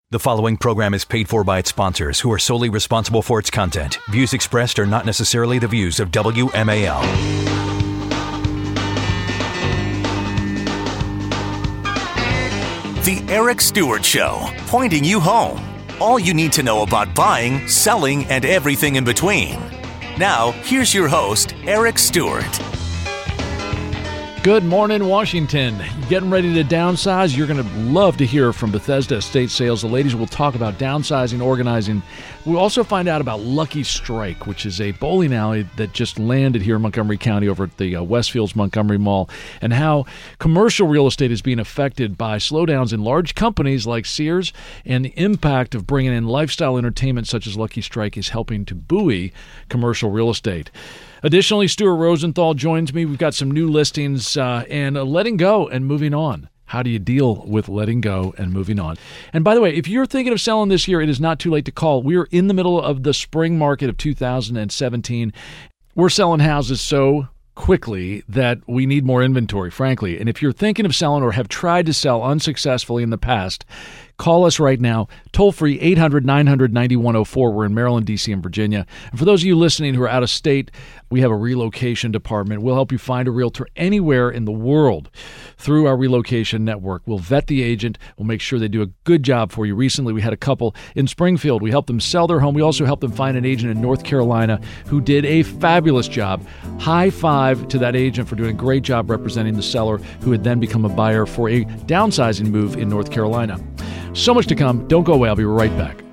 The following program is paid for by its sponsors, who are solely responsible for its content. Views expressed are not necessarily the views of WMAL. The Eric Stewart Show, pointing you home. All you need to know about buying, selling, and everything in between. Now, here's your host, Eric Stewart. Good morning, Washington. You getting ready to downsize? You're going to love to hear from Bethesda Estate Sales. The ladies will talk about downsizing, organizing. We'll also find out about Lucky Strike, which is a bowling alley that just landed here in Montgomery County over at the Westfields Montgomery Mall, and how commercial real estate is being affected by slowdowns in large companies like Sears, and the impact of bringing in lifestyle entertainment such as Lucky Strike is helping to buoy commercial real estate. Additionally, Stuart Rosenthal joins me. We've got some new listings and letting go and moving on. How do you deal with letting go and moving on? And by the way, if you're thinking of selling this year, it is not too late to call. We are in the middle of the spring market of 2017. We're selling houses so quickly that we need more inventory, frankly. And if you're thinking of selling or have tried to sell unsuccessfully in the past, call us right now, toll-free 800-900-9104. We're in Maryland, D.C., and Virginia. And for those of you listening who are out of state, we have a relocation department. We'll help you find a realtor anywhere in the world through our relocation network. We'll vet the agent. We'll make sure they do a good job for you. Recently, we had a couple in Springfield. We helped them sell their home. We also helped them find an agent in North Carolina who did a fabulous job. High five to that agent for doing a great job representing the seller who had then become a buyer for a downsizing move in North Carolina. So much to come. Don't go away. I'll be right back.